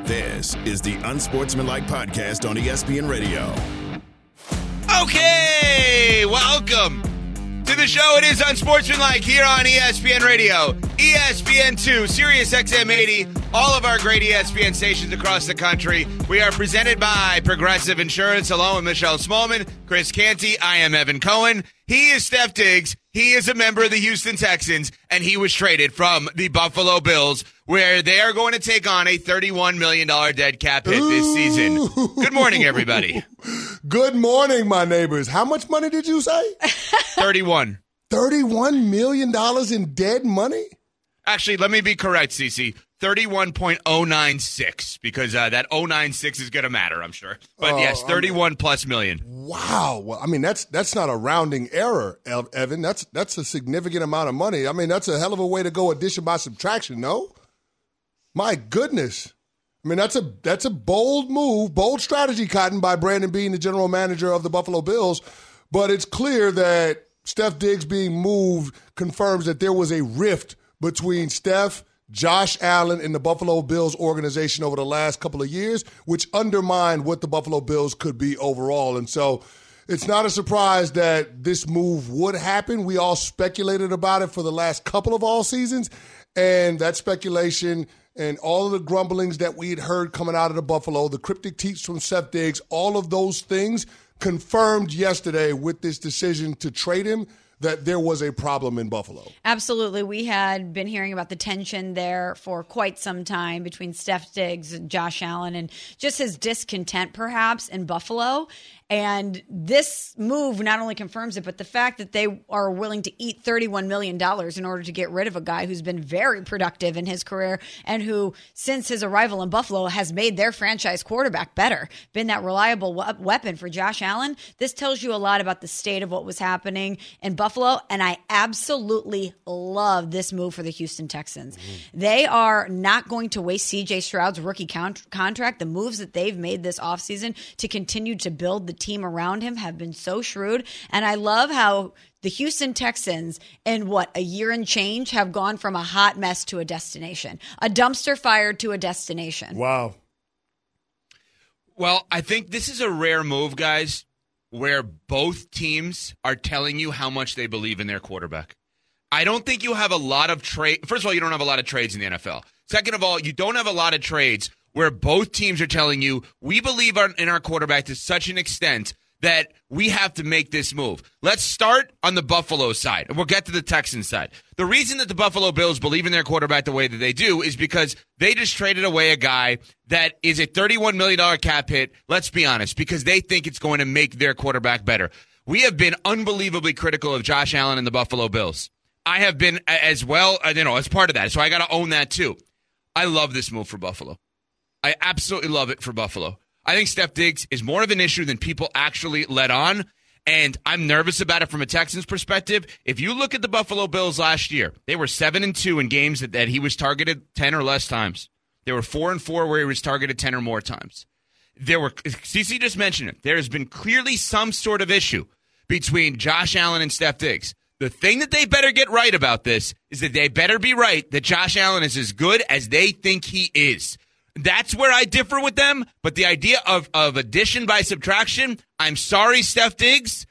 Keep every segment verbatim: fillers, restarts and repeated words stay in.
This is the Unsportsmanlike Podcast on E S P N Radio. Okay, welcome to the show. It is Unsportsmanlike here on E S P N Radio, E S P N two, Sirius X M eighty, all of our great E S P N stations across the country. We are presented by Progressive Insurance, along with Michelle Smallman, Chris Canty. I am Evan Cohen. He is Steph Diggs. He is a member of the Houston Texans, and he was traded from the Buffalo Bills, where they are going to take on a thirty-one million dollars dead cap hit this Ooh. season. Good morning, everybody. Good morning, my neighbors. How much money did you say? thirty-one. thirty-one million dollars in dead money? Actually, let me be correct, Cece. thirty-one point oh nine six, because uh, that oh nine six is going to matter, I'm sure. But Oh, yes, thirty-one I mean, plus million. Wow. Well, I mean, that's that's not a rounding error, El- Evan. That's that's a significant amount of money. I mean, that's a hell of a way to go addition by subtraction, no? My goodness. I mean, that's a that's a bold move, bold strategy, Cotton, by Brandon Beane, the general manager of the Buffalo Bills. But it's clear that Steph Diggs being moved confirms that there was a rift between Steph, Josh Allen, and the Buffalo Bills organization over the last couple of years, which undermined what the Buffalo Bills could be overall. And so it's not a surprise that this move would happen. We all speculated about it for the last couple of all seasons, and that speculation and all of the grumblings that we had heard coming out of the Buffalo, the cryptic tweets from Steph Diggs, all of those things confirmed yesterday with this decision to trade him that there was a problem in Buffalo. Absolutely. We had been hearing about the tension there for quite some time between Steph Diggs and Josh Allen and just his discontent perhaps in Buffalo. And this move not only confirms it, but the fact that they are willing to eat thirty-one million dollars in order to get rid of a guy who's been very productive in his career and who, since his arrival in Buffalo, has made their franchise quarterback better, been that reliable we- weapon for Josh Allen. This tells you a lot about the state of what was happening in Buffalo, and I absolutely love this move for the Houston Texans. Mm-hmm. They are not going to waste C J Stroud's rookie con- contract. The moves that they've made this offseason to continue to build the team around him have been so shrewd. And I love how the Houston Texans, in what, a year and change, have gone from a hot mess to a destination, a dumpster fire to a destination. Wow. Well, I think this is a rare move, guys, where both teams are telling you how much they believe in their quarterback. I don't think you have a lot of trade. First of all, you don't have a lot of trades in the N F L. Second of all, you don't have a lot of trades where both teams are telling you, we believe our, in our quarterback to such an extent that we have to make this move. Let's start on the Buffalo side, and we'll get to the Texans side. The reason that the Buffalo Bills believe in their quarterback the way that they do is because they just traded away a guy that is a thirty-one million dollars cap hit, let's be honest, because they think it's going to make their quarterback better. We have been unbelievably critical of Josh Allen and the Buffalo Bills. I have been as well, you know, as part of that, so I got to own that too. I love this move for Buffalo. I absolutely love it for Buffalo. I think Steph Diggs is more of an issue than people actually let on, and I'm nervous about it from a Texans perspective. If you look at the Buffalo Bills last year, they were seven and two in games that, that he was targeted ten or less times. They were four and four where he was targeted ten or more times. There were, CeCe just mentioned it, there has been clearly some sort of issue between Josh Allen and Steph Diggs. The thing that they better get right about this is that they better be right that Josh Allen is as good as they think he is. That's where I differ with them, but the idea of, of addition by subtraction, I'm sorry, Steph Diggs,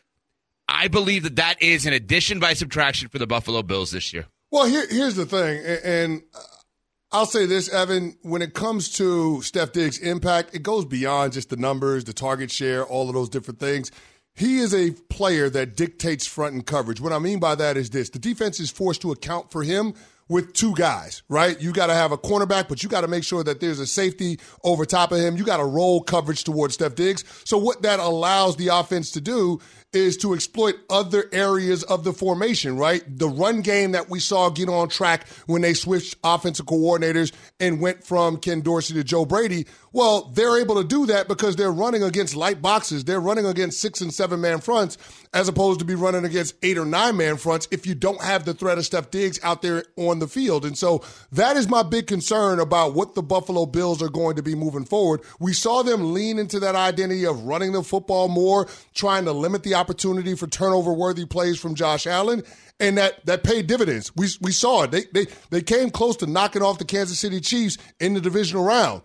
I believe that that is an addition by subtraction for the Buffalo Bills this year. Well, here, here's the thing, and I'll say this, Evan, when it comes to Steph Diggs' impact, it goes beyond just the numbers, the target share, all of those different things. He is a player that dictates front and coverage. What I mean by that is this. The defense is forced to account for him with two guys, right? You got to have a cornerback, but you got to make sure that there's a safety over top of him. You got to roll coverage towards Steph Diggs. So what that allows the offense to do is to exploit other areas of the formation, right? The run game that we saw get on track when they switched offensive coordinators and went from Ken Dorsey to Joe Brady. Well, they're able to do that because they're running against light boxes. They're running against six and seven man fronts as opposed to be running against eight or nine man fronts if you don't have the threat of Steph Diggs out there on the field. And so that is my big concern about what the Buffalo Bills are going to be moving forward. We saw them lean into that identity of running the football more, trying to limit the opportunity for turnover-worthy plays from Josh Allen, and that that paid dividends. We we saw it. They they they came close to knocking off the Kansas City Chiefs in the divisional round.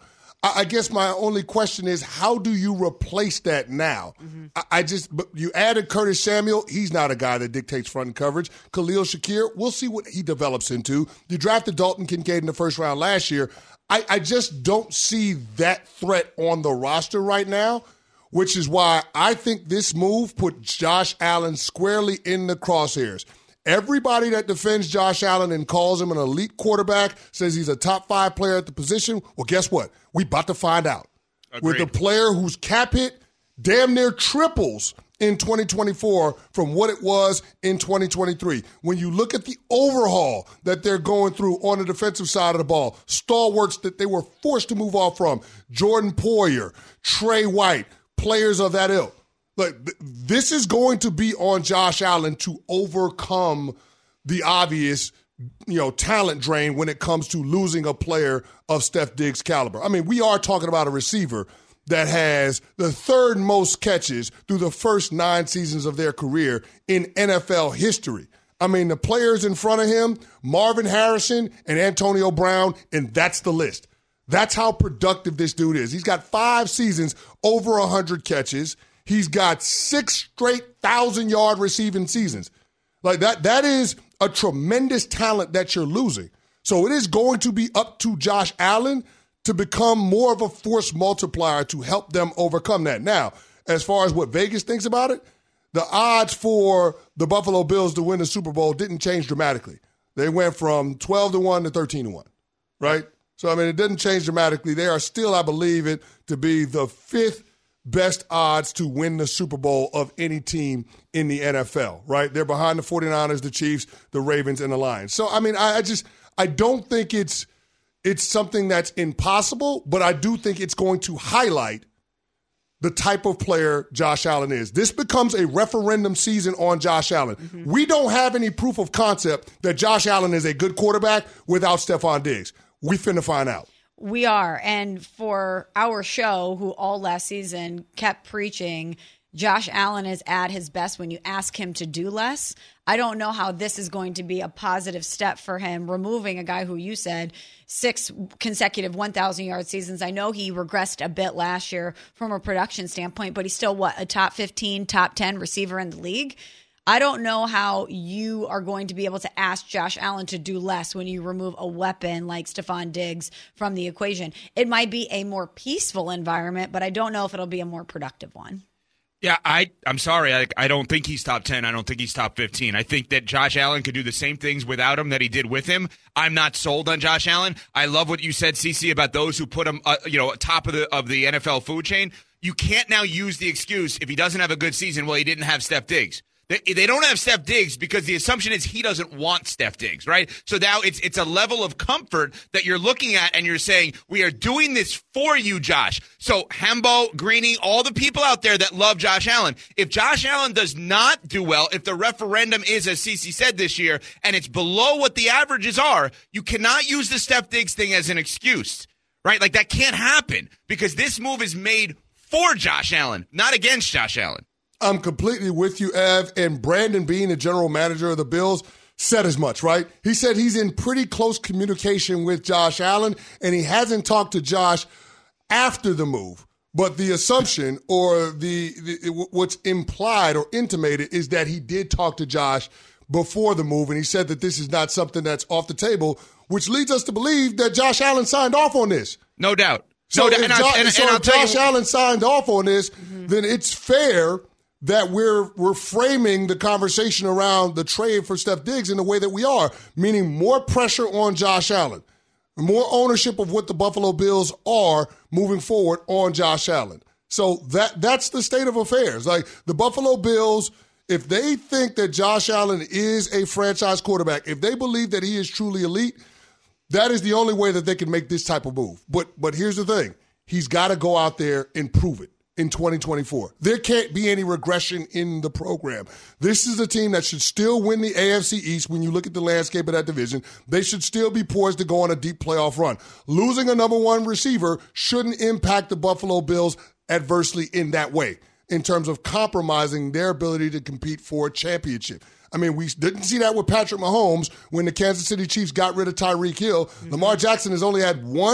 I, I guess my only question is, how do you replace that now? Mm-hmm. I, I just, but you added Curtis Samuel. He's not a guy that dictates front coverage. Khalil Shakir, we'll see what he develops into. You drafted Dalton Kincaid in the first round last year. I, I just don't see that threat on the roster right now, which is why I think this move put Josh Allen squarely in the crosshairs. Everybody that defends Josh Allen and calls him an elite quarterback, says he's a top five player at the position. Well, guess what? We about to find out. Agreed. With a player whose cap hit damn near triples in twenty twenty-four from what it was in twenty twenty-three. When you look at the overhaul that they're going through on the defensive side of the ball, stalwarts that they were forced to move off from, Jordan Poyer, Trey White, players of that ilk. Like, this is going to be on Josh Allen to overcome the obvious, you know, talent drain when it comes to losing a player of Steph Diggs' caliber. I mean, we are talking about a receiver that has the third most catches through the first nine seasons of their career in N F L history. I mean, the players in front of him, Marvin Harrison and Antonio Brown, and that's the list. That's how productive this dude is. He's got five seasons, over one hundred catches. He's got six straight thousand-yard receiving seasons. Like that, that is a tremendous talent that you're losing. So it is going to be up to Josh Allen to become more of a force multiplier to help them overcome that. Now, as far as what Vegas thinks about it, the odds for the Buffalo Bills to win the Super Bowl didn't change dramatically. They went from twelve to one to thirteen to one, right? So, I mean, it didn't change dramatically. They are still, I believe it, to be the fifth best odds to win the Super Bowl of any team in the N F L, right? They're behind the 49ers, the Chiefs, the Ravens, and the Lions. So, I mean, I, I just I don't think it's it's something that's impossible, but I do think it's going to highlight the type of player Josh Allen is. This becomes a referendum season on Josh Allen. Mm-hmm. We don't have any proof of concept that Josh Allen is a good quarterback without Stephon Diggs. We finna find out. We are. And for our show, who all last season kept preaching, Josh Allen is at his best when you ask him to do less. I don't know how this is going to be a positive step for him, removing a guy who you said six consecutive one thousand yard seasons. I know he regressed a bit last year from a production standpoint, but he's still, what, a top fifteen, top ten receiver in the league? I don't know how you are going to be able to ask Josh Allen to do less when you remove a weapon like Stephon Diggs from the equation. It might be a more peaceful environment, but I don't know if it'll be a more productive one. Yeah, I, I'm sorry. I, I don't think he's top ten. I don't think he's top fifteen. I think that Josh Allen could do the same things without him that he did with him. I'm not sold on Josh Allen. I love what you said, Cece, about those who put him, uh, you know, top of the of the N F L food chain. You can't now use the excuse if he doesn't have a good season, well, he didn't have Steph Diggs. They, they don't have Steph Diggs because the assumption is he doesn't want Steph Diggs, right? So now it's it's a level of comfort that you're looking at and you're saying, we are doing this for you, Josh. So Hembo, Greeny, all the people out there that love Josh Allen, if Josh Allen does not do well, if the referendum is, as Cece said this year, and it's below what the averages are, you cannot use the Steph Diggs thing as an excuse, right? Like that can't happen because this move is made for Josh Allen, not against Josh Allen. I'm completely with you, Ev. And Brandon Beane, the general manager of the Bills, said as much, right? He said he's in pretty close communication with Josh Allen, and he hasn't talked to Josh after the move. But the assumption or the, the what's implied or intimated is that he did talk to Josh before the move, and he said that this is not something that's off the table, which leads us to believe that Josh Allen signed off on this. No doubt. So no if, doubt. Jo- and, and, so and I'll if tell Josh you, Allen signed off on this, mm-hmm. then it's fair that we're we're framing the conversation around the trade for Steph Diggs in the way that we are, meaning more pressure on Josh Allen, more ownership of what the Buffalo Bills are moving forward on Josh Allen. So that that's the state of affairs. Like the Buffalo Bills, if they think that Josh Allen is a franchise quarterback, if they believe that he is truly elite, that is the only way that they can make this type of move. But but here's the thing. He's got to go out there and prove it. In twenty twenty-four. There can't be any regression in the program. This is a team that should still win the A F C East when you look at the landscape of that division. They should still be poised to go on a deep playoff run. Losing a number one receiver shouldn't impact the Buffalo Bills adversely in that way, in terms of compromising their ability to compete for a championship. I mean, we didn't see that with Patrick Mahomes when the Kansas City Chiefs got rid of Tyreek Hill. Mm-hmm. Lamar Jackson has only had one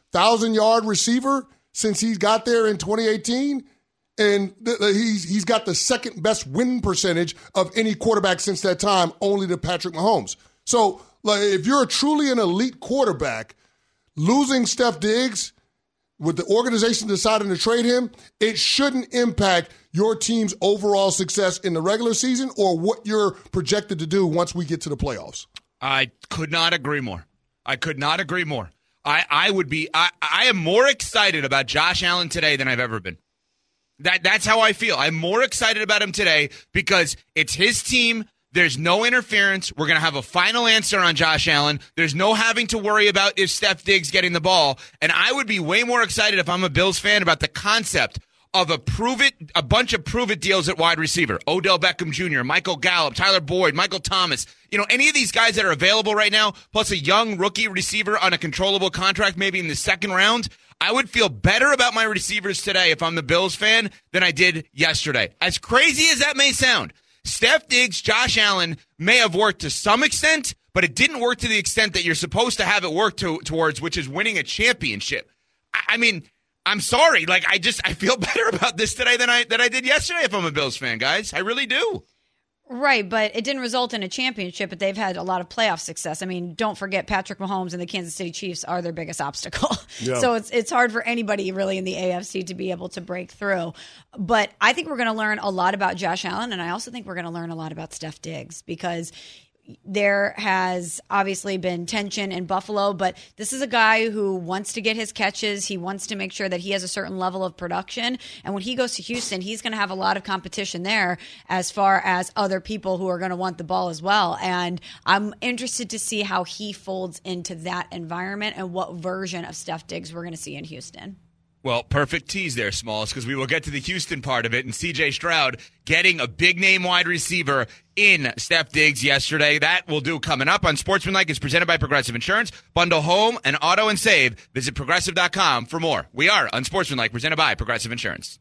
thousand-yard receiver since he got there in twenty eighteen. And th- he's he's got the second best win percentage of any quarterback since that time, only to Patrick Mahomes. So, like, if you're truly an elite quarterback, losing Steph Diggs with the organization deciding to trade him, it shouldn't impact your team's overall success in the regular season or what you're projected to do once we get to the playoffs. I could not agree more. I could not agree more. I, I would be I, I am more excited about Josh Allen today than I've ever been. That that's how I feel. I'm more excited about him today because it's his team. There's no interference. We're going to have a final answer on Josh Allen. There's no having to worry about if Steph Diggs getting the ball. And I would be way more excited if I'm a Bills fan about the concept of a prove it, a bunch of prove it deals at wide receiver. Odell Beckham Junior, Michael Gallup, Tyler Boyd, Michael Thomas. You know, any of these guys that are available right now, plus a young rookie receiver on a controllable contract maybe in the second round. I would feel better about my receivers today if I'm the Bills fan than I did yesterday. As crazy as that may sound, Steph Diggs, Josh Allen may have worked to some extent, but it didn't work to the extent that you're supposed to have it work to, towards, which is winning a championship. I, I mean, I'm sorry. Like, I just, I feel better about this today than I, than I did yesterday if I'm a Bills fan, guys. I really do. Right, but it didn't result in a championship, but they've had a lot of playoff success. I mean, don't forget Patrick Mahomes and the Kansas City Chiefs are their biggest obstacle. Yeah. So it's it's hard for anybody really in the A F C to be able to break through. But I think we're going to learn a lot about Josh Allen, and I also think we're going to learn a lot about Steph Diggs because there has obviously been tension in Buffalo, but this is a guy who wants to get his catches. He wants to make sure that he has a certain level of production. And when he goes to Houston, he's going to have a lot of competition there as far as other people who are going to want the ball as well. And I'm interested to see how he folds into that environment and what version of Steph Diggs we're going to see in Houston. Well, perfect tease there, Smalls, because we will get to the Houston part of it. And C J Stroud getting a big-name wide receiver in Steph Diggs yesterday. That will do coming up on Sportsmanlike. It's presented by Progressive Insurance. Bundle home and auto and save. Visit Progressive dot com for more. We are on Sportsmanlike, presented by Progressive Insurance.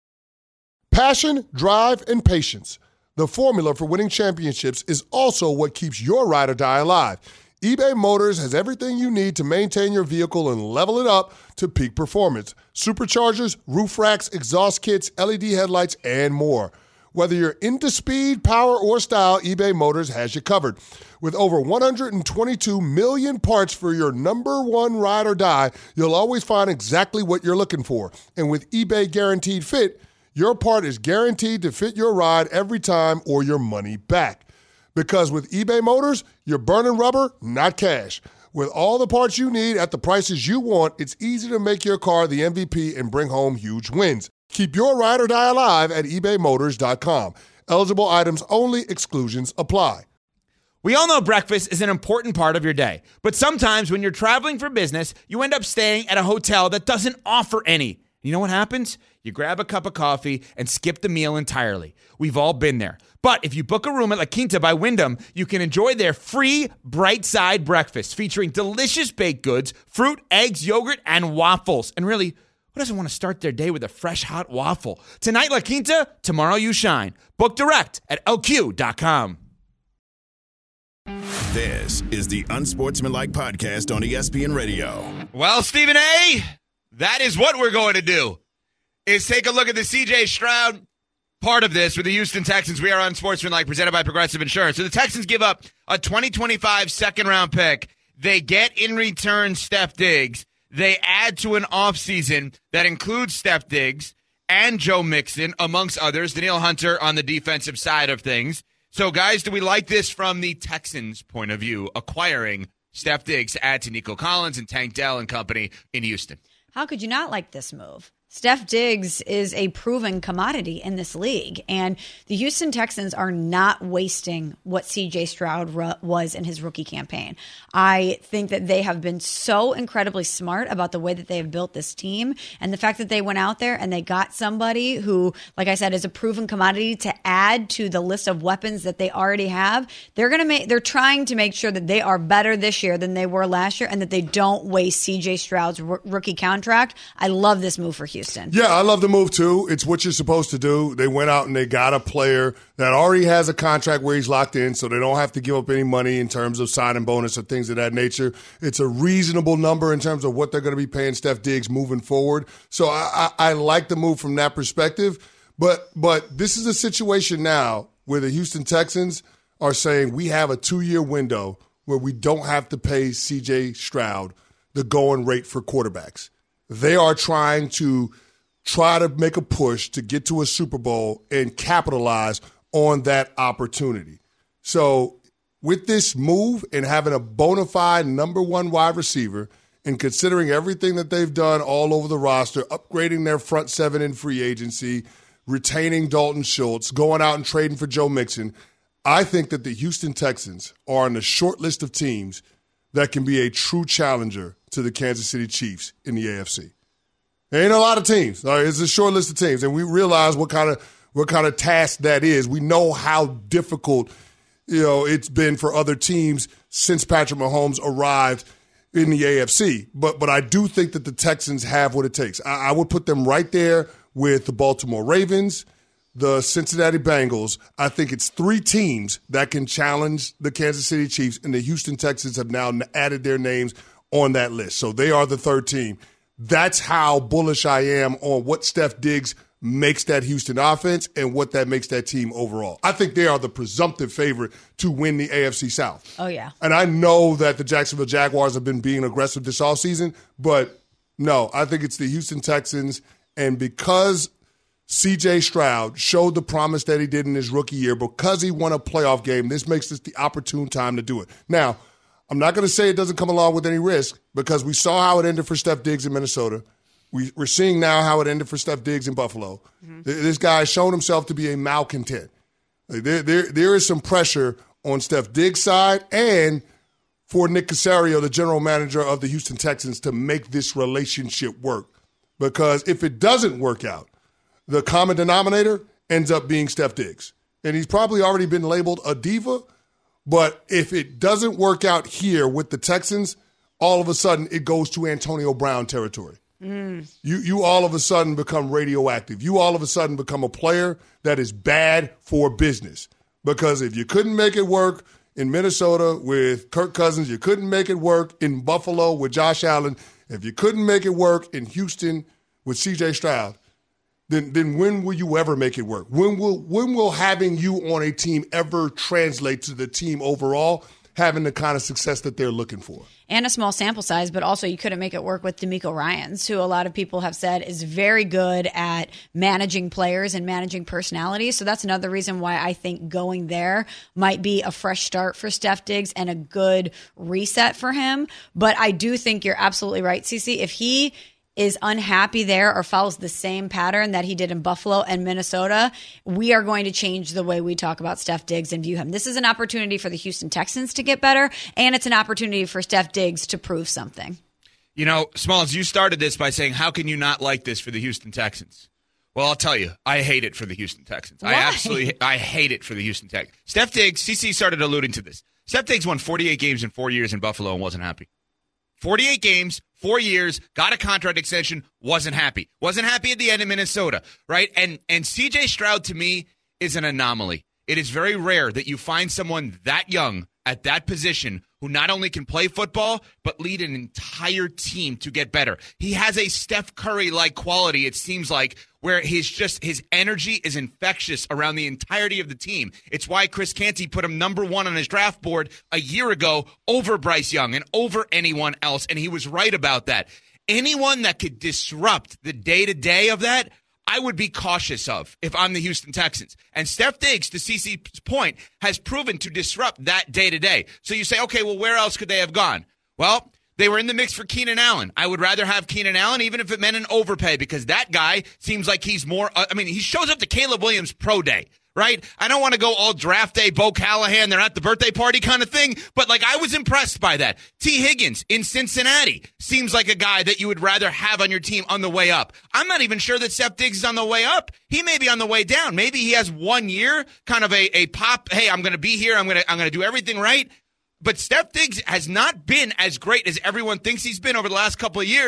Passion, drive, and patience. The formula for winning championships is also what keeps your ride or die alive. eBay Motors has everything you need to maintain your vehicle and level it up to peak performance. Superchargers, roof racks, exhaust kits, L E D headlights, and more. Whether you're into speed, power, or style, eBay Motors has you covered. With over one hundred twenty-two million parts for your number one ride or die, you'll always find exactly what you're looking for. And with eBay Guaranteed Fit, your part is guaranteed to fit your ride every time or your money back. Because with eBay Motors, you're burning rubber, not cash. With all the parts you need at the prices you want, it's easy to make your car the M V P and bring home huge wins. Keep your ride or die alive at ebay motors dot com. Eligible items only. Exclusions apply. We all know breakfast is an important part of your day. But sometimes when you're traveling for business, you end up staying at a hotel that doesn't offer any. You know what happens? You grab a cup of coffee and skip the meal entirely. We've all been there. But if you book a room at La Quinta by Wyndham, you can enjoy their free Bright Side breakfast featuring delicious baked goods, fruit, eggs, yogurt, and waffles. And really, who doesn't want to start their day with a fresh, hot waffle? Tonight, La Quinta, tomorrow you shine. Book direct at L Q dot com. This is the Unsportsmanlike Podcast on E S P N Radio. Well, Stephen A., that is what we're going to do, is take a look at the C J Stroud part of this with the Houston Texans. We are on Sportsmanlike, presented by Progressive Insurance. So the Texans give up a twenty twenty-five second-round pick. They get in return Steph Diggs. They add to an offseason that includes Steph Diggs and Joe Mixon, amongst others, Danielle Hunter on the defensive side of things. So, guys, do we like this from the Texans' point of view, acquiring Steph Diggs to add to Nico Collins and Tank Dell and company in Houston? How could you not like this move? Steph Diggs is a proven commodity in this league, and the Houston Texans are not wasting what C J Stroud ru- was in his rookie campaign. I think that they have been so incredibly smart about the way that they have built this team, and the fact that they went out there and they got somebody who, like I said, is a proven commodity to add to the list of weapons that they already have. They're going to make, they're trying to make sure that they are better this year than they were last year, and that they don't waste C J Stroud's r- rookie contract. I love this move for Houston. Houston. Yeah, I love the move too. It's what you're supposed to do. They went out and they got a player that already has a contract where he's locked in, so they don't have to give up any money in terms of signing bonus or things of that nature. It's a reasonable number in terms of what they're going to be paying Steph Diggs moving forward. So I, I, I like the move from that perspective. But but this is a situation now where the Houston Texans are saying we have a two-year window where we don't have to pay C J Stroud the going rate for quarterbacks. They are trying to try to make a push to get to a Super Bowl and capitalize on that opportunity. So with this move and having a bona fide number one wide receiver and considering everything that they've done all over the roster, upgrading their front seven in free agency, retaining Dalton Schultz, going out and trading for Joe Mixon, I think that the Houston Texans are on the short list of teams that can be a true challenger to the Kansas City Chiefs in the A F C. There ain't a lot of teams. All right, it's a short list of teams, and we realize what kind of what kind of task that is. We know how difficult, you know, it's been for other teams since Patrick Mahomes arrived in the A F C. But but I do think that the Texans have what it takes. I, I would put them right there with the Baltimore Ravens, the Cincinnati Bengals. I think it's three teams that can challenge the Kansas City Chiefs, and the Houston Texans have now added their names on that list. So they are the third team. That's how bullish I am on what Steph Diggs makes that Houston offense and what that makes that team overall. I think they are the presumptive favorite to win the A F C South. Oh, yeah. And I know that the Jacksonville Jaguars have been being aggressive this offseason, but no, I think it's the Houston Texans. And because C J Stroud showed the promise that he did in his rookie year, because he won a playoff game, this makes this the opportune time to do it. Now, I'm not going to say it doesn't come along with any risk because we saw how it ended for Steph Diggs in Minnesota. We, we're seeing now how it ended for Steph Diggs in Buffalo. Mm-hmm. This guy has shown himself to be a malcontent. There, there, there is some pressure on Steph Diggs' side and for Nick Caserio, the general manager of the Houston Texans, to make this relationship work. Because if it doesn't work out, the common denominator ends up being Steph Diggs. And he's probably already been labeled a diva. But if it doesn't work out here with the Texans, all of a sudden it goes to Antonio Brown territory. Mm. You you all of a sudden become radioactive. You all of a sudden become a player that is bad for business. Because if you couldn't make it work in Minnesota with Kirk Cousins, you couldn't make it work in Buffalo with Josh Allen, if you couldn't make it work in Houston with C J Stroud, then then when will you ever make it work? When will when will having you on a team ever translate to the team overall having the kind of success that they're looking for? And a small sample size, but also you couldn't make it work with DeMeco Ryans, who a lot of people have said is very good at managing players and managing personalities. So that's another reason why I think going there might be a fresh start for Steph Diggs and a good reset for him. But I do think you're absolutely right, Cece. If he is unhappy there or follows the same pattern that he did in Buffalo and Minnesota, we are going to change the way we talk about Steph Diggs and view him. This is an opportunity for the Houston Texans to get better, and it's an opportunity for Steph Diggs to prove something. You know, Smalls, you started this by saying, how can you not like this for the Houston Texans? Well, I'll tell you, I hate it for the Houston Texans. Why? I absolutely, I hate it for the Houston Texans. Steph Diggs, C C started alluding to this. Steph Diggs won forty-eight games in four years in Buffalo and wasn't happy. forty-eight games, four years, got a contract extension, wasn't happy. Wasn't happy at the end in Minnesota, right? And and C J Stroud, to me, is an anomaly. It is very rare that you find someone that young at that position who not only can play football, but lead an entire team to get better. He has a Steph Curry-like quality, it seems like, where he's just his energy is infectious around the entirety of the team. It's why Chris Canty put him number one on his draft board a year ago over Bryce Young and over anyone else, and he was right about that. Anyone that could disrupt the day-to-day of that, I would be cautious of if I'm the Houston Texans. And Steph Diggs, to CeCe's point, has proven to disrupt that day-to-day. So you say, okay, well, where else could they have gone? Well, they were in the mix for Keenan Allen. I would rather have Keenan Allen, even if it meant an overpay, because that guy seems like he's more, uh, I mean, he shows up to Caleb Williams pro day, right? I don't want to go all draft day, Bo Callahan, they're at the birthday party kind of thing, but like I was impressed by that. T. Higgins in Cincinnati seems like a guy that you would rather have on your team on the way up. I'm not even sure that Steph Diggs is on the way up. He may be on the way down. Maybe he has one year, kind of a, a pop, hey, I'm going to be here, I'm going to I'm going to do everything right. But Steph Diggs has not been as great as everyone thinks he's been over the last couple of years.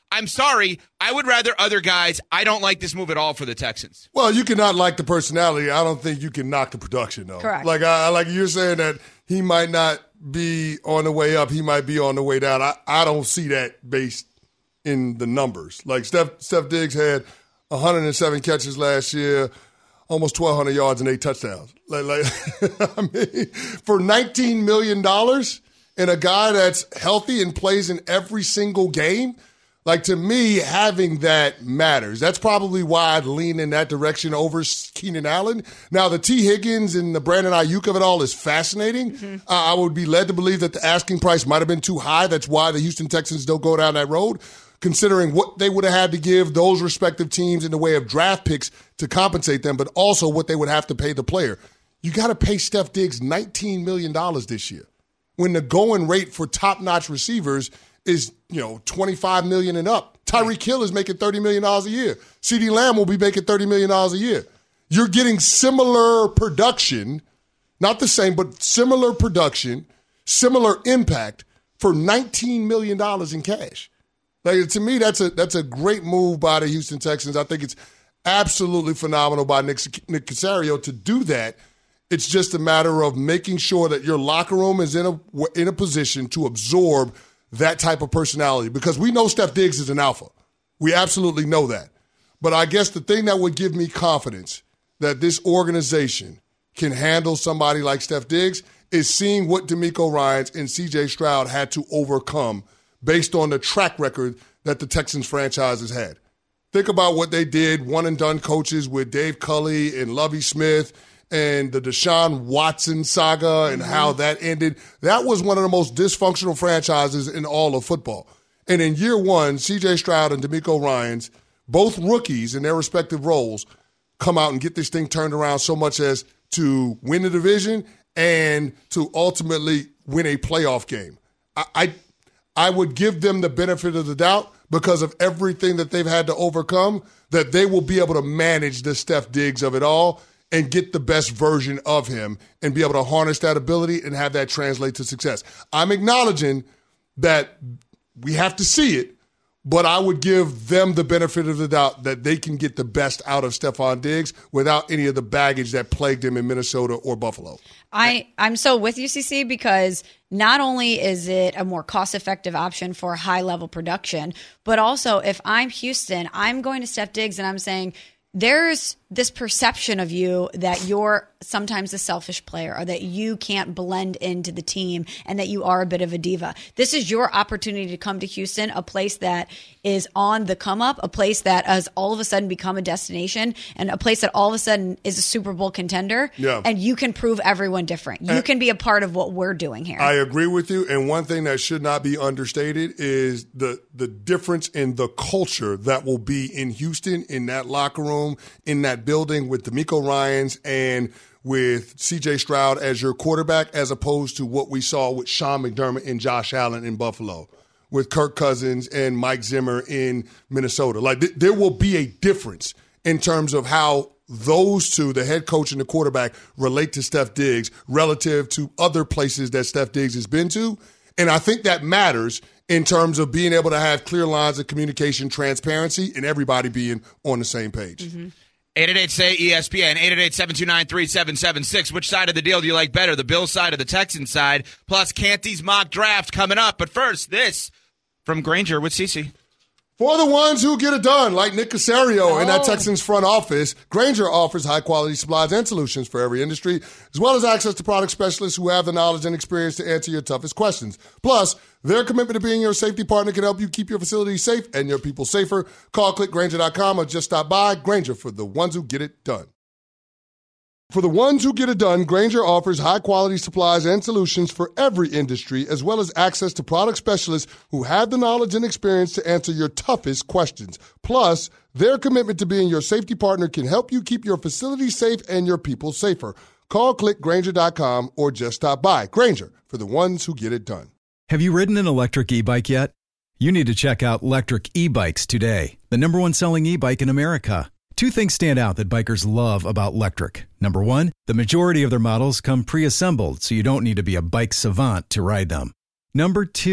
I'm sorry. I would rather other guys. I don't like this move at all for the Texans. Well, you cannot like the personality. I don't think you can knock the production, though. Correct. Like, I, like you're saying that he might not be on the way up. He might be on the way down. I, I don't see that based in the numbers. Like, Steph, Steph Diggs had one hundred seven catches last year, almost twelve hundred yards and eight touchdowns. Like, like I mean, for nineteen million dollars and a guy that's healthy and plays in every single game, like, to me, having that matters. That's probably why I'd lean in that direction over Keenan Allen. Now, the T. Higgins and the Brandon Ayuk of it all is fascinating. Mm-hmm. Uh, I would be led to believe that the asking price might have been too high. That's why the Houston Texans don't go down that road, considering what they would have had to give those respective teams in the way of draft picks to compensate them, but also what they would have to pay the player. You got to pay Steph Diggs nineteen million dollars this year, when the going rate for top-notch receivers is, you know, twenty-five million dollars and up. Tyreek Hill is making thirty million dollars a year. CeeDee Lamb will be making thirty million dollars a year. You're getting similar production, not the same, but similar production, similar impact for nineteen million dollars in cash. Like, to me, that's a that's a great move by the Houston Texans. I think it's absolutely phenomenal by Nick, Nick Caserio to do that. It's just a matter of making sure that your locker room is in a in a position to absorb that type of personality, because we know Steph Diggs is an alpha. We absolutely know that. But I guess the thing that would give me confidence that this organization can handle somebody like Steph Diggs is seeing what DeMeco Ryans and C J Stroud had to overcome based on the track record that the Texans franchise has had. Think about what they did, one-and-done coaches with Dave Culley and Lovie Smith and the Deshaun Watson saga and mm-hmm. how that ended. That was one of the most dysfunctional franchises in all of football. And in year one, C J Stroud and DeMeco Ryans, both rookies in their respective roles, come out and get this thing turned around so much as to win the division and to ultimately win a playoff game. I, I, I would give them the benefit of the doubt because of everything that they've had to overcome, that they will be able to manage the Steph Diggs of it all and get the best version of him and be able to harness that ability and have that translate to success. I'm acknowledging that we have to see it, but I would give them the benefit of the doubt that they can get the best out of Stephon Diggs without any of the baggage that plagued him in Minnesota or Buffalo. I, I'm so with you, C C, because not only is it a more cost-effective option for high-level production, but also if I'm Houston, I'm going to Steph Diggs and I'm saying, there's this perception of you that you're sometimes a selfish player or that you can't blend into the team and that you are a bit of a diva. This is your opportunity to come to Houston, a place that is on the come up, a place that has all of a sudden become a destination, and a place that all of a sudden is a Super Bowl contender. Yeah. And you can prove everyone different. You and can be a part of what we're doing here. I agree with you. And one thing that should not be understated is the the difference in the culture that will be in Houston, in that locker room, in that building with DeMeco Ryans and with C J Stroud as your quarterback, as opposed to what we saw with Sean McDermott and Josh Allen in Buffalo, with Kirk Cousins and Mike Zimmer in Minnesota. Like, th- there will be a difference in terms of how those two, the head coach and the quarterback, relate to Steph Diggs relative to other places that Steph Diggs has been to. And I think that matters in terms of being able to have clear lines of communication, transparency, and everybody being on the same page. Mm-hmm. eight eight eight, S A Y, E S P N, eight eight eight, seven two nine, three seven seven six. Which side of the deal do you like better, the Bills side or the Texans side? Plus, Canty's mock draft coming up. But first, this from Granger with Cece. For the ones who get it done, like Nick Caserio oh. in that Texans front office, Granger offers high-quality supplies and solutions for every industry, as well as access to product specialists who have the knowledge and experience to answer your toughest questions. Plus, their commitment to being your safety partner can help you keep your facilities safe and your people safer. Call click granger dot com or just stop by. Granger, for the ones who get it done. For the ones who get it done, Granger offers high-quality supplies and solutions for every industry, as well as access to product specialists who have the knowledge and experience to answer your toughest questions. Plus, their commitment to being your safety partner can help you keep your facility safe and your people safer. Call click granger dot com or just stop by. Granger, for the ones who get it done. Have you ridden an electric e-bike yet? You need to check out Lectric E-Bikes today, the number one selling e-bike in America. Two things stand out that bikers love about Lectric. Number one, the majority of their models come pre-assembled, so you don't need to be a bike savant to ride them. Number two,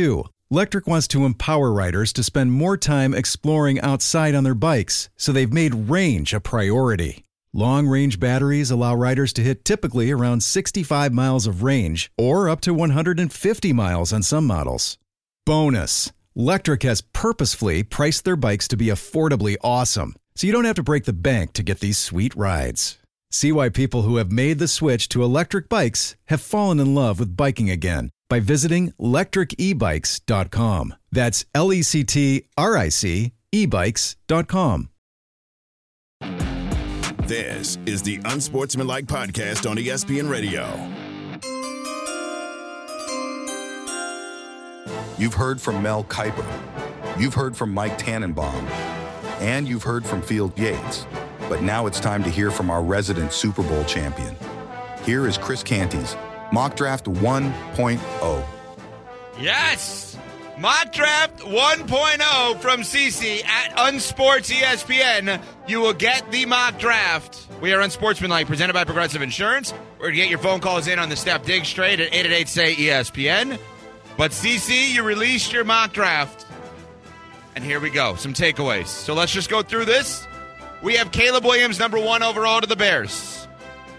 Lectric wants to empower riders to spend more time exploring outside on their bikes, so they've made range a priority. Long-range batteries allow riders to hit typically around sixty-five miles of range or up to one hundred fifty miles on some models. Bonus, Lectric has purposefully priced their bikes to be affordably awesome, so you don't have to break the bank to get these sweet rides. See why people who have made the switch to electric bikes have fallen in love with biking again by visiting lectric e bikes dot com. That's L E C T R I C e bikes dot com. This is the Unsportsmanlike Podcast on E S P N Radio. You've heard from Mel Kiper. You've heard from Mike Tannenbaum. And you've heard from Field Yates. But now it's time to hear from our resident Super Bowl champion. Here is Chris Canty's Mock Draft one point oh. Yes! Mock Draft one point oh from Cece at Unsports E S P N. You will get the mock draft. We are Unsportsmanlike, presented by Progressive Insurance. We're going to get your phone calls in on the Step Diggs trade at eight eight eight, S A Y, E S P N. But Cece, you released your mock draft. And here we go, some takeaways. So let's just go through this. We have Caleb Williams, number one overall to the Bears.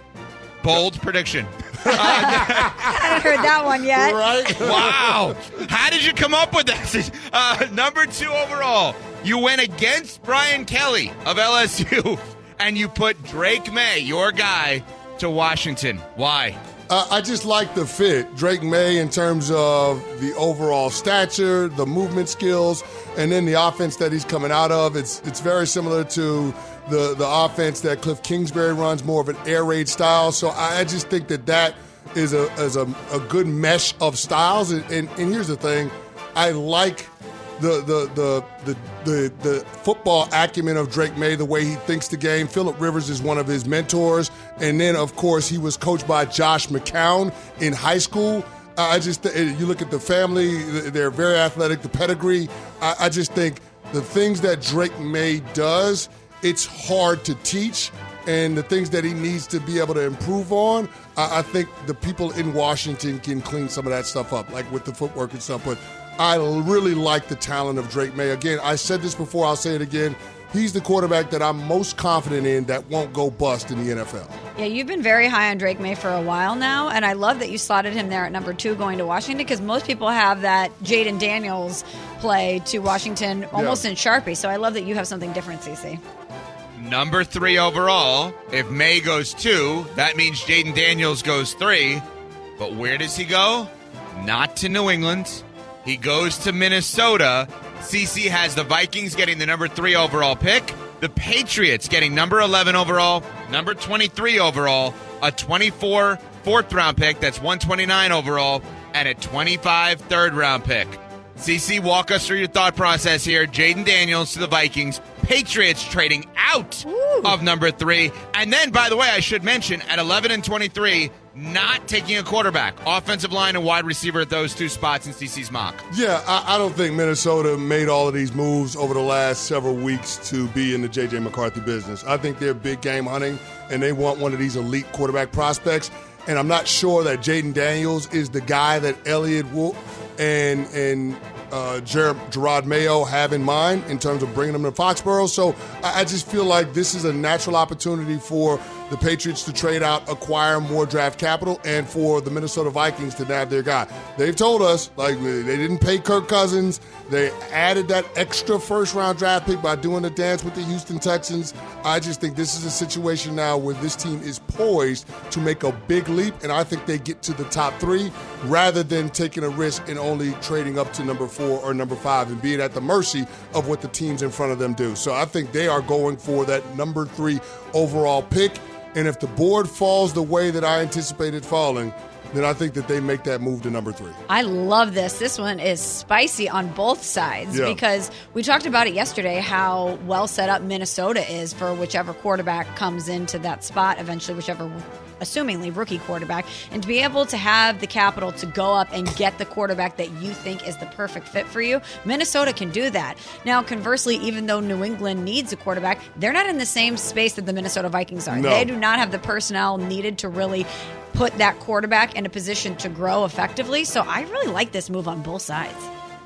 Bold prediction. I haven't heard that one yet. Right? Wow. How did you come up with that? Uh, number two overall, you went against Brian Kelly of L S U, and you put Drake May, your guy, to Washington. Why? Uh, I just like the fit. Drake May in terms of the overall stature, the movement skills, and then the offense that he's coming out of. It's it's very similar to the, the offense that Cliff Kingsbury runs, more of an air raid style. So I, I just think that that is a is a, a good mesh of styles. And, and, and here's the thing. I like the the the the the the football acumen of Drake May, the way he thinks the game. Phillip Rivers is one of his mentors, and then of course he was coached by Josh McCown in high school. I just you look at the family; they're very athletic. The pedigree. I, I just think the things that Drake May does, it's hard to teach, and the things that he needs to be able to improve on, I, I think the people in Washington can clean some of that stuff up, like with the footwork and stuff. But I really like the talent of Drake May. Again, I said this before, I'll say it again. He's the quarterback that I'm most confident in that won't go bust in the N F L. Yeah, you've been very high on Drake May for a while now, and I love that you slotted him there at number two going to Washington, because most people have that Jaden Daniels play to Washington almost Yeah. in Sharpie. So I love that you have something different, Cece. Number three overall. If May goes two, that means Jaden Daniels goes three. But where does he go? Not to New England. He goes to Minnesota. C C has the Vikings getting the number three overall pick, the Patriots getting number eleven overall, number twenty-three overall, a twenty-four fourth round pick, that's one twenty-nine overall, and a twenty-five third round pick. C C, walk us through your thought process here. Jaden Daniels to the Vikings, Patriots trading out Ooh. of number three. And then, by the way, I should mention, at eleven and twenty-three, not taking a quarterback. Offensive line and wide receiver at those two spots in C C's mock. Yeah, I, I don't think Minnesota made all of these moves over the last several weeks to be in the J J McCarthy business. I think they're big game hunting, and they want one of these elite quarterback prospects. And I'm not sure that Jaden Daniels is the guy that Elliott Wolf and and uh, Ger- Gerard Mayo have in mind in terms of bringing them to Foxborough. So I, I just feel like this is a natural opportunity for the Patriots to trade out, acquire more draft capital, and for the Minnesota Vikings to nab their guy. They've told us, like, they didn't pay Kirk Cousins. They added that extra first-round draft pick by doing the dance with the Houston Texans. I just think this is a situation now where this team is poised to make a big leap, and I think they get to the top three rather than taking a risk and only trading up to number four or number five and being at the mercy of what the teams in front of them do. So I think they are going for that number three overall pick. And if the board falls the way that I anticipated falling, then I think that they make that move to number three. I love this. This one is spicy on both sides Yeah. because we talked about it yesterday, how well set up Minnesota is for whichever quarterback comes into that spot eventually, whichever, assumingly, rookie quarterback. And to be able to have the capital to go up and get the quarterback that you think is the perfect fit for you, Minnesota can do that. Now, conversely, even though New England needs a quarterback, they're not in the same space that the Minnesota Vikings are. No. They do not have the personnel needed to really put that quarterback in a position to grow effectively. So I really like this move on both sides.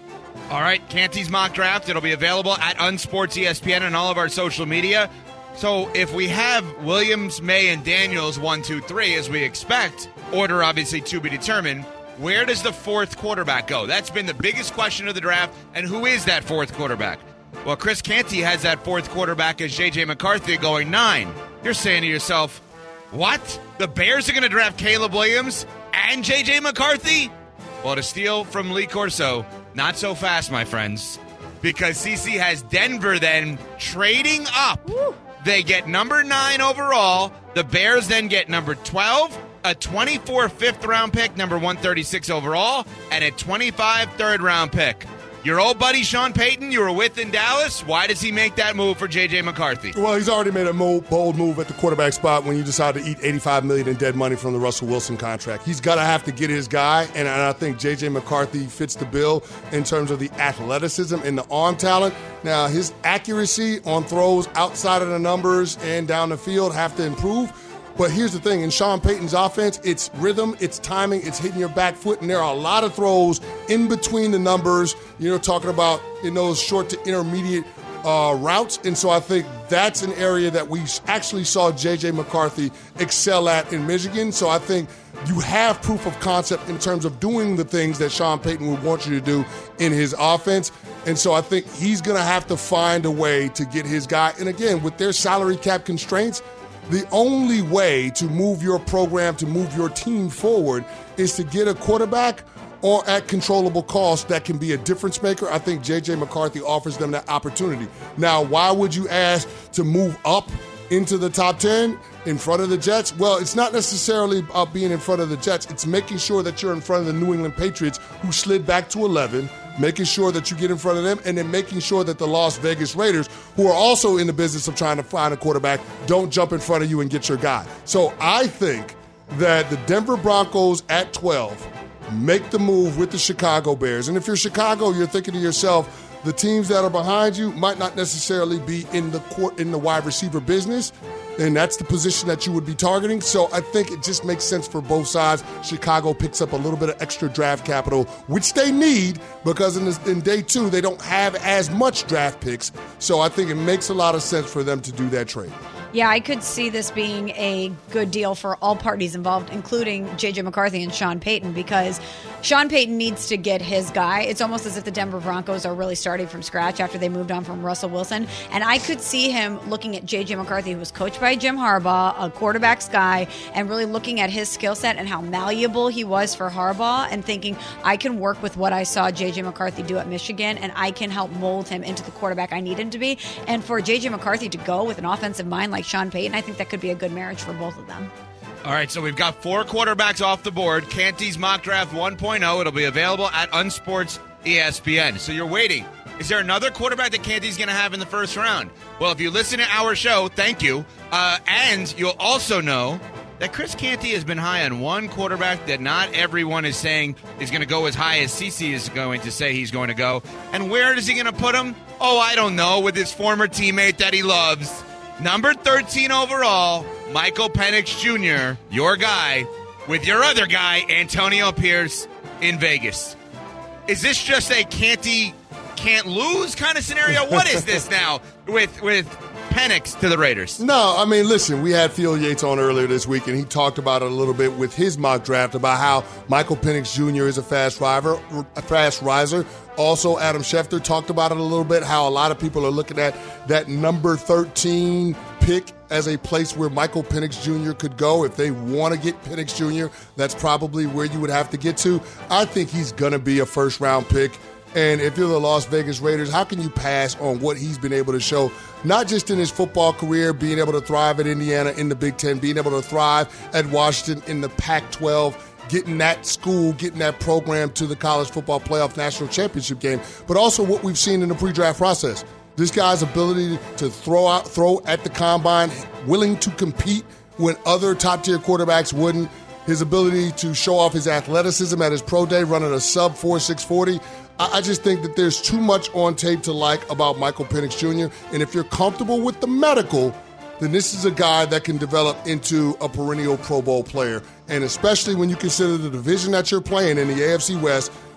All right, Canty's mock draft. It'll be available at Unsports E S P N and all of our social media. So if we have Williams, May, and Daniels one, two, three, as we expect, order obviously to be determined, where does the fourth quarterback go? That's been the biggest question of the draft, and who is that fourth quarterback? Well, Chris Canty has that fourth quarterback as J J McCarthy going nine. You're saying to yourself, what? The Bears are going to draft Caleb Williams and J J McCarthy? Well, to steal from Lee Corso, not so fast, my friends, because C C has Denver then trading up. Woo. They get number nine overall. The Bears then get number twelve, a twenty-four fifth-round pick, number one thirty-six overall, and a twenty-five third-round pick. Your old buddy Sean Payton, you were with in Dallas. Why does he make that move for J J McCarthy? Well, he's already made a mo- bold move at the quarterback spot when you decide to eat eighty-five million dollars in dead money from the Russell Wilson contract. He's got to have to get his guy, and I think J J McCarthy fits the bill in terms of the athleticism and the arm talent. Now, his accuracy on throws outside of the numbers and down the field have to improve. But here's the thing, in Sean Payton's offense, it's rhythm, it's timing, it's hitting your back foot, and there are a lot of throws in between the numbers, you know, talking about in those short to intermediate uh, routes. And so I think that's an area that we actually saw J J McCarthy excel at in Michigan. So I think you have proof of concept in terms of doing the things that Sean Payton would want you to do in his offense. And so I think he's going to have to find a way to get his guy. And again, with their salary cap constraints, the only way to move your program, to move your team forward, is to get a quarterback or at controllable cost that can be a difference maker. I think J J McCarthy offers them that opportunity. Now, why would you ask to move up into the top ten in front of the Jets? Well, it's not necessarily about being in front of the Jets. It's making sure that you're in front of the New England Patriots, who slid back to eleven, making sure that you get in front of them, and then making sure that the Las Vegas Raiders, who are also in the business of trying to find a quarterback, don't jump in front of you and get your guy. So I think that the Denver Broncos at twelve make the move with the Chicago Bears. And if you're Chicago, you're thinking to yourself, the teams that are behind you might not necessarily be in the court in the wide receiver business, and that's the position that you would be targeting. So I think it just makes sense for both sides. Chicago picks up a little bit of extra draft capital, which they need, because in, this, in day two, they don't have as much draft picks. So I think it makes a lot of sense for them to do that trade. Yeah, I could see this being a good deal for all parties involved, including J J McCarthy and Sean Payton, because Sean Payton needs to get his guy. It's almost as if the Denver Broncos are really starting from scratch after they moved on from Russell Wilson. And I could see him looking at J J McCarthy, who was coached by Jim Harbaugh, a quarterback's guy, and really looking at his skill set and how malleable he was for Harbaugh, and thinking, I can work with what I saw J J McCarthy do at Michigan, and I can help mold him into the quarterback I need him to be. And for J J McCarthy to go with an offensive mind like Sean Payton, I think that could be a good marriage for both of them. All right, so we've got four quarterbacks off the board. Canty's Mock Draft one point oh. It'll be available at Unsports E S P N. So you're waiting. Is there another quarterback that Canty's going to have in the first round? Well, if you listen to our show, thank you. Uh, and you'll also know that Chris Canty has been high on one quarterback that not everyone is saying is going to go as high as C C is going to say he's going to go. And where is he going to put him? Oh, I don't know, with his former teammate that he loves. Number thirteen overall, Michael Penix Junior, your guy, with your other guy, Antonio Pierce, in Vegas. Is this just a Canty can't lose kind of scenario? What is this now with with Penix to the Raiders? No, I mean, listen, we had Phil Yates on earlier this week, and he talked about it a little bit with his mock draft about how Michael Penix Junior is a fast riser, a fast riser. Also, Adam Schefter talked about it a little bit, how a lot of people are looking at that number thirteen pick as a place where Michael Penix Junior could go. If they want to get Penix Junior, that's probably where you would have to get to. I think he's going to be a first-round pick. And if you're the Las Vegas Raiders, how can you pass on what he's been able to show, not just in his football career, being able to thrive at Indiana in the Big Ten, being able to thrive at Washington in the Pac twelve, getting that school, getting that program to the College Football Playoff National Championship game, but also what we've seen in the pre-draft process. This guy's ability to throw out, throw at the combine, willing to compete when other top-tier quarterbacks wouldn't. His ability to show off his athleticism at his pro day, running a sub four six forty. I just think that there's too much on tape to like about Michael Penix Junior And if you're comfortable with the medical, then this is a guy that can develop into a perennial Pro Bowl player. And especially when you consider the division that you're playing in, the A F C West,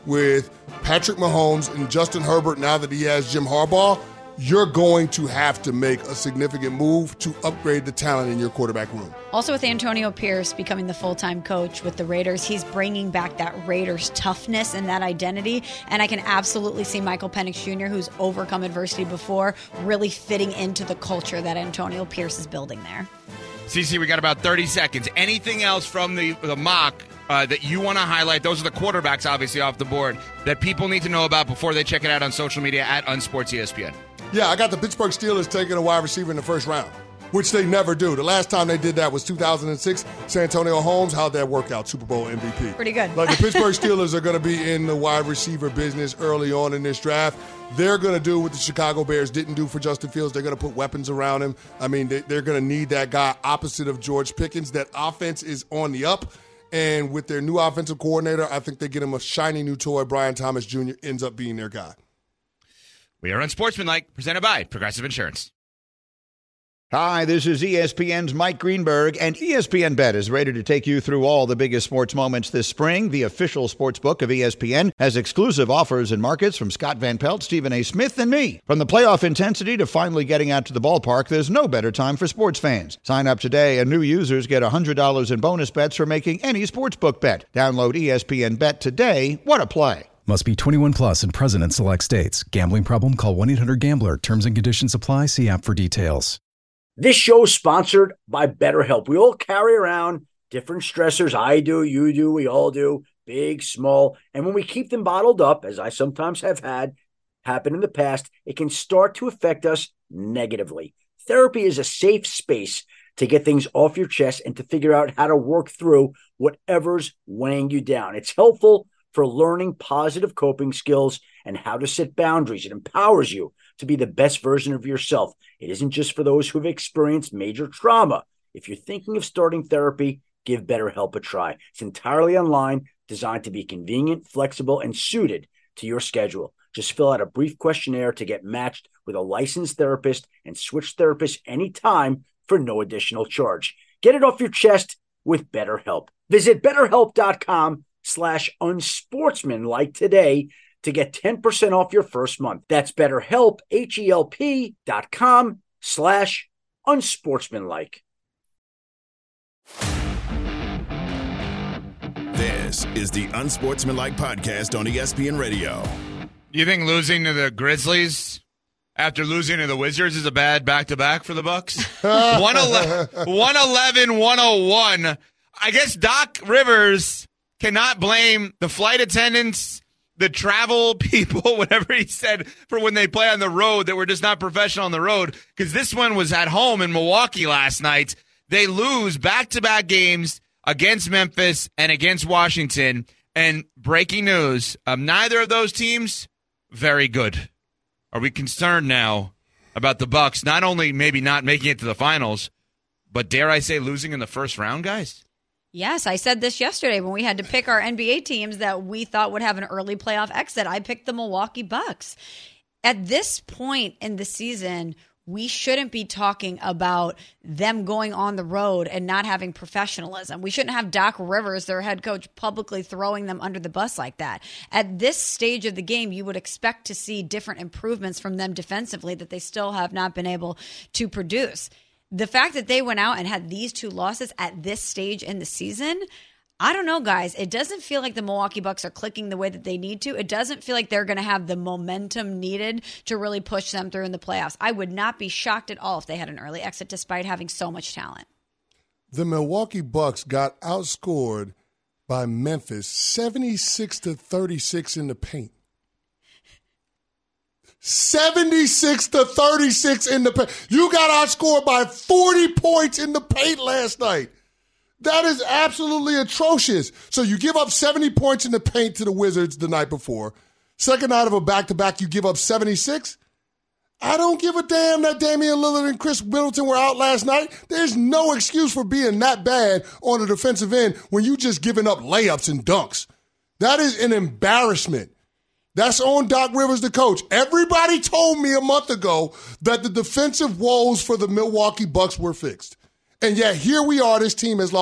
with Patrick Mahomes and Justin Herbert now that he has Jim Harbaugh, you're going to have to make a significant move to upgrade the talent in your quarterback room. Also, with Antonio Pierce becoming the full-time coach with the Raiders, he's bringing back that Raiders toughness and that identity. And I can absolutely see Michael Penix Junior, who's overcome adversity before, really fitting into the culture that Antonio Pierce is building there. Cece, we got about thirty seconds. Anything else from the, the mock uh, that you want to highlight? Those are the quarterbacks, obviously, off the board, that people need to know about before they check it out on social media at Unsports E S P N. Yeah, I got the Pittsburgh Steelers taking a wide receiver in the first round, which they never do. The last time they did that was two thousand six. Santonio Holmes, how'd that work out? Super Bowl M V P. Pretty good. Like the Pittsburgh Steelers are going to be in the wide receiver business early on in this draft. They're going to do what the Chicago Bears didn't do for Justin Fields. They're going to put weapons around him. I mean, they, they're going to need that guy opposite of George Pickens. That offense is on the up. And with their new offensive coordinator, I think they get him a shiny new toy. Brian Thomas Junior ends up being their guy. We are Unsportsmanlike, presented by Progressive Insurance. Hi, this is E S P N's Mike Greenberg, and E S P N Bet is ready to take you through all the biggest sports moments this spring. The official sports book of E S P N has exclusive offers and markets from Scott Van Pelt, Stephen A. Smith, and me. From the playoff intensity to finally getting out to the ballpark, there's no better time for sports fans. Sign up today, and new users get one hundred dollars in bonus bets for making any sportsbook bet. Download E S P N Bet today. What a play. Must be twenty-one plus and present in select states. Gambling problem? Call one eight hundred gambler. Terms and conditions apply. See app for details. This show is sponsored by BetterHelp. We all carry around different stressors. I do, you do, we all do, big, small. And when we keep them bottled up, as I sometimes have had happen in the past, it can start to affect us negatively. Therapy is a safe space to get things off your chest and to figure out how to work through whatever's weighing you down. It's helpful for learning positive coping skills and how to set boundaries. It empowers you to be the best version of yourself. It isn't just for those who have experienced major trauma. If you're thinking of starting therapy, give BetterHelp a try. It's entirely online, designed to be convenient, flexible, and suited to your schedule. Just fill out a brief questionnaire to get matched with a licensed therapist and switch therapists anytime for no additional charge. Get it off your chest with BetterHelp. Visit BetterHelp.com slash unsportsmanlike today to get ten percent off your first month. That's BetterHelp, H-E-L-P dot com slash unsportsmanlike. This is the Unsportsmanlike Podcast on E S P N Radio. You think losing to the Grizzlies after losing to the Wizards is a bad back-to-back for the Bucks? one eleven, one oh one. I guess Doc Rivers cannot blame the flight attendants, the travel people, whatever he said, for when they play on the road that we're just not professional on the road, because this one was at home in Milwaukee last night. They lose back-to-back games against Memphis and against Washington. And breaking news, um, neither of those teams, very good. Are we concerned now about the Bucks not only maybe not making it to the finals, but dare I say losing in the first round, guys? Yes, I said this yesterday when we had to pick our N B A teams that we thought would have an early playoff exit. I picked the Milwaukee Bucks. At this point in the season, we shouldn't be talking about them going on the road and not having professionalism. We shouldn't have Doc Rivers, their head coach, publicly throwing them under the bus like that. At this stage of the game, you would expect to see different improvements from them defensively that they still have not been able to produce. The fact that they went out and had these two losses at this stage in the season, I don't know, guys. It doesn't feel like the Milwaukee Bucks are clicking the way that they need to. It doesn't feel like they're going to have the momentum needed to really push them through in the playoffs. I would not be shocked at all if they had an early exit despite having so much talent. The Milwaukee Bucks got outscored by Memphis seventy-six to thirty-six in the paint. seventy-six to thirty-six in the paint. You got outscored by forty points in the paint last night. That is absolutely atrocious. So you give up seventy points in the paint to the Wizards the night before. Second night of a back-to-back, you give up seventy-six. I don't give a damn that Damian Lillard and Chris Middleton were out last night. There's no excuse for being that bad on the defensive end when you just giving up layups and dunks. That is an embarrassment. That's on Doc Rivers, the coach. Everybody told me a month ago that the defensive woes for the Milwaukee Bucks were fixed. And yet here we are, this team has lost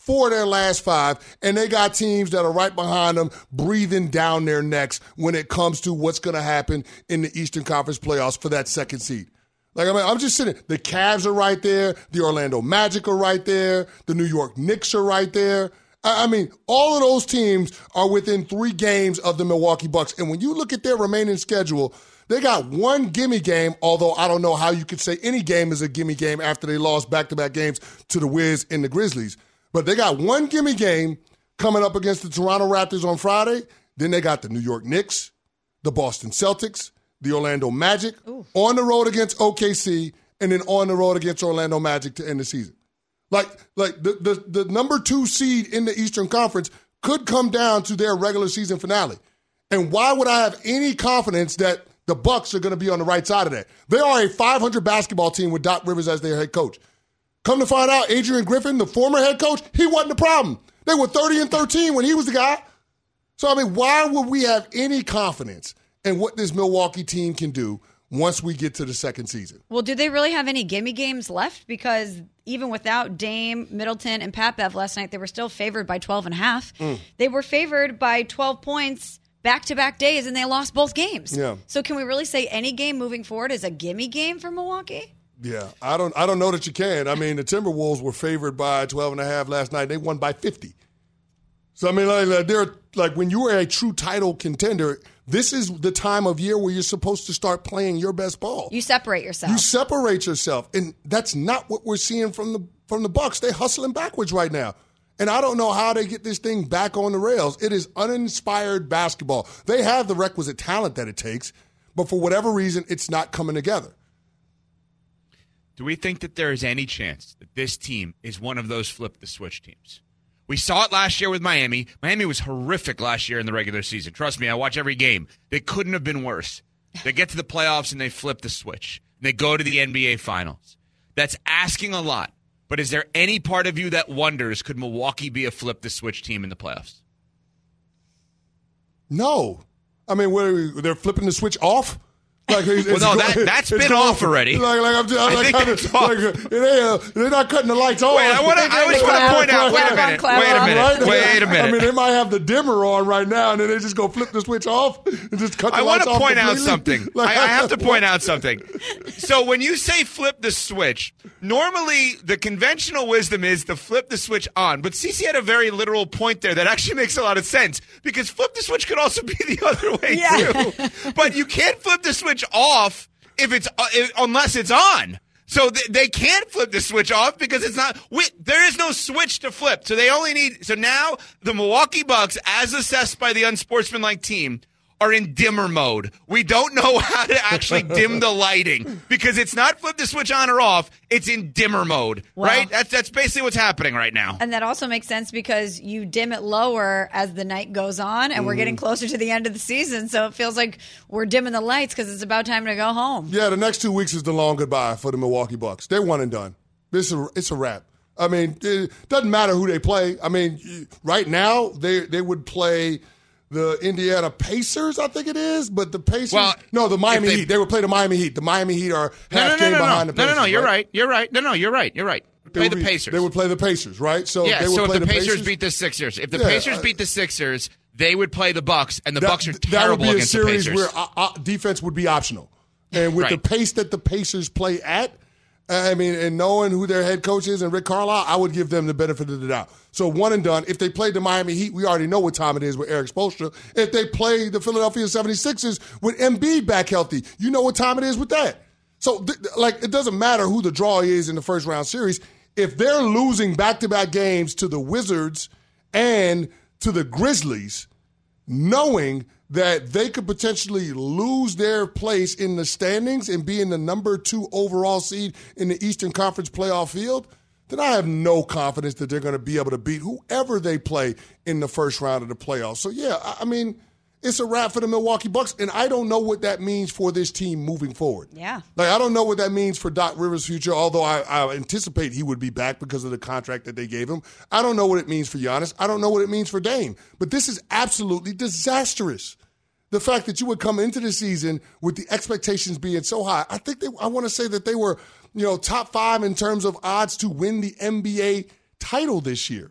four of their last five, and they got teams that are right behind them breathing down their necks when it comes to what's going to happen in the Eastern Conference playoffs for that second seed. Like, I mean, I'm just sitting, the Cavs are right there, the Orlando Magic are right there, the New York Knicks are right there. I mean, all of those teams are within three games of the Milwaukee Bucks. And when you look at their remaining schedule, they got one gimme game, although I don't know how you could say any game is a gimme game after they lost back-to-back games to the Wiz and the Grizzlies. But they got one gimme game coming up against the Toronto Raptors on Friday. Then they got the New York Knicks, the Boston Celtics, the Orlando Magic, Ooh. on the road against O K C, and then on the road against Orlando Magic to end the season. Like, like the, the, the number two seed in the Eastern Conference could come down to their regular season finale. And why would I have any confidence that the Bucks are going to be on the right side of that? They are a five hundred basketball team with Doc Rivers as their head coach. Come to find out, Adrian Griffin, the former head coach, he wasn't the problem. They were thirty and thirteen when he was the guy. So, I mean, why would we have any confidence in what this Milwaukee team can do once we get to the second season? Well, do they really have any gimme games left? Because even without Dame, Middleton, and Pat Bev last night, they were still favored by twelve and a half. Mm. They were favored by twelve points back-to-back days, and they lost both games. Yeah. So can we really say any game moving forward is a gimme game for Milwaukee? Yeah, I don't I don't know that you can. I mean, the Timberwolves were favored by twelve and a half last night. They won by fifty. So, I mean, like, they're, like when you are a true title contender, this is the time of year where you're supposed to start playing your best ball. You separate yourself. You separate yourself. And that's not what we're seeing from the from the Bucks. They're hustling backwards right now. And I don't know how they get this thing back on the rails. It is uninspired basketball. They have the requisite talent that it takes, but for whatever reason, it's not coming together. Do we think that there is any chance that this team is one of those flip-the-switch teams? We saw it last year with Miami. Miami was horrific last year in the regular season. Trust me, I watch every game. They couldn't have been worse. They get to the playoffs and they flip the switch. They go to the N B A Finals. That's asking a lot. But is there any part of you that wonders, could Milwaukee be a flip-the-switch team in the playoffs? No. I mean, where they're flipping the switch off? Like, it's, well, no, it's, that, that's been going, off already. Like, like I'm just, I'm I like, think kind that's of, off. like, they, uh, they're not cutting the lights on. Wait, I, wanna, I just want to point out, wait a minute, wait a minute, right? wait a minute. I mean, they might have the dimmer on right now, and then they just go flip the switch off and just cut the I lights off I want to point completely. out something. Like, I, I have to point out something. So when you say flip the switch, normally the conventional wisdom is to flip the switch on. But Cece had a very literal point there that actually makes a lot of sense, because flip the switch could also be the other way, yeah. too. But you can't flip the switch off if it's uh, if, unless it's on. So th- they can't flip the switch off because it's not. We, there is no switch to flip. So they only need. So now the Milwaukee Bucks, as assessed by the unsportsmanlike team, are in dimmer mode. We don't know how to actually dim the lighting because it's not flip the switch on or off. It's in dimmer mode, well, right? That's that's basically what's happening right now. And that also makes sense because you dim it lower as the night goes on, and mm. we're getting closer to the end of the season, so it feels like we're dimming the lights because it's about time to go home. Yeah, the next two weeks is the long goodbye for the Milwaukee Bucks. They're one and done. This is a, it's a wrap. I mean, it doesn't matter who they play. I mean, right now they they would play the Indiana Pacers, I think it is, but the Pacers. Well, no, the Miami they, Heat. They would play the Miami Heat. The Miami Heat are half no, no, no, game no, behind no. the Pacers. No, no, no. You're right? right. You're right. No, no, you're right. You're right. Play the be, Pacers. They would play the Pacers, right? So yeah. they would so play if the, the Pacers, Pacers beat the Sixers, if the yeah, Pacers beat the Sixers, they would play the Bucks, and the that, Bucks are terrible against the Pacers. That would be a series where uh, uh, defense would be optional, and with right. the pace that the Pacers play at. I mean, and knowing who their head coach is and Rick Carlisle, I would give them the benefit of the doubt. So one and done. If they played the Miami Heat, we already know what time it is with Eric Spoelstra. If they play the Philadelphia seventy-sixers with Embiid back healthy, you know what time it is with that. So, th- like, it doesn't matter who the draw is in the first round series. If they're losing back-to-back games to the Wizards and to the Grizzlies, knowing that they could potentially lose their place in the standings and be in the number two overall seed in the Eastern Conference playoff field, then I have no confidence that they're going to be able to beat whoever they play in the first round of the playoffs. So, yeah, I mean, it's a wrap for the Milwaukee Bucks, and I don't know what that means for this team moving forward. Yeah. Like, I don't know what that means for Doc Rivers' future, although I, I anticipate he would be back because of the contract that they gave him. I don't know what it means for Giannis. I don't know what it means for Dame. But this is absolutely disastrous. The fact that you would come into the season with the expectations being so high. I think they, I want to say that they were, you know, top five in terms of odds to win the N B A title this year.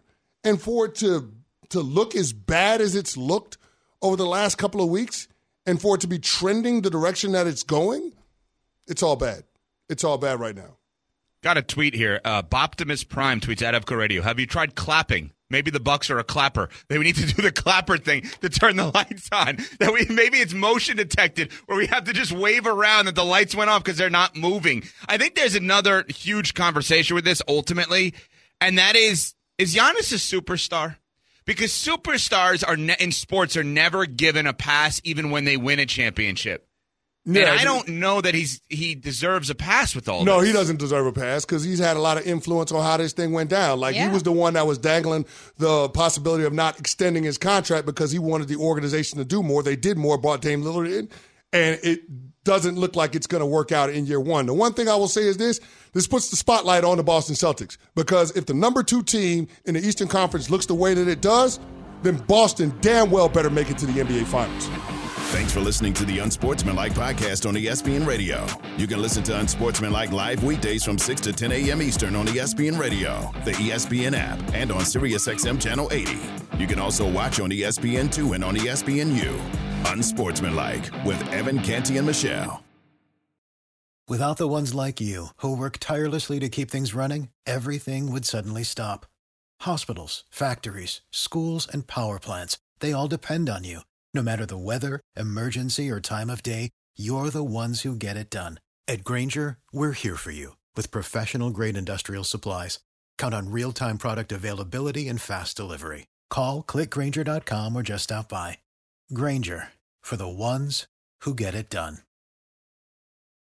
and for it to to look as bad as it's looked over the last couple of weeks, and for it to be trending the direction that it's going, it's all bad. It's all bad right now. Got a tweet here. Uh, Boptimus Prime tweets at Evco Radio. Have you tried clapping? Maybe the Bucks are a clapper. They need to do the clapper thing to turn the lights on. That we maybe it's motion detected, where we have to just wave around that the lights went off because they're not moving. I think there's another huge conversation with this ultimately, and that is: is Giannis a superstar? Because superstars are ne- in sports are never given a pass, even when they win a championship. Yeah, and I don't know that he's he deserves a pass with all no, this. No, he doesn't deserve a pass because he's had a lot of influence on how this thing went down. Like, yeah. he was the one that was dangling the possibility of not extending his contract because he wanted the organization to do more. They did more, brought Dame Lillard in, and it doesn't look like it's going to work out in year one. The one thing I will say is this. This puts the spotlight on the Boston Celtics because if the number two team in the Eastern Conference looks the way that it does, then Boston damn well better make it to the N B A Finals. Thanks for listening to the Unsportsmanlike podcast on E S P N Radio. You can listen to Unsportsmanlike live weekdays from six to ten a.m. Eastern on E S P N Radio, the E S P N app, and on SiriusXM Channel eighty. You can also watch on E S P N two and on E S P N U. Unsportsmanlike with Evan Canty and Michelle. Without the ones like you, who work tirelessly to keep things running, everything would suddenly stop. Hospitals, factories, schools, and power plants, they all depend on you. No matter the weather, emergency, or time of day, you're the ones who get it done. At Grainger, we're here for you with professional-grade industrial supplies. Count on real-time product availability and fast delivery. Call, click Grainger dot com, or just stop by. Grainger, for the ones who get it done.